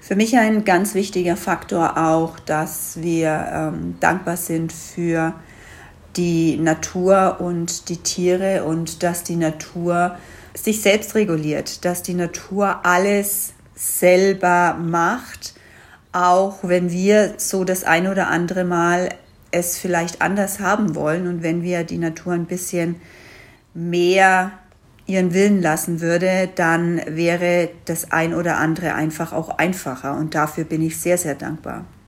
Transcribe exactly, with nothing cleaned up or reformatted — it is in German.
Für mich ein ganz wichtiger Faktor auch, dass wir ähm, dankbar sind für die Natur und die Tiere und dass die Natur sich selbst reguliert, dass die Natur alles selber macht, auch wenn wir so das ein oder andere Mal es vielleicht anders haben wollen und wenn wir die Natur ein bisschen mehr ihren Willen lassen würde, dann wäre das ein oder andere einfach auch einfacher und dafür bin ich sehr, sehr dankbar.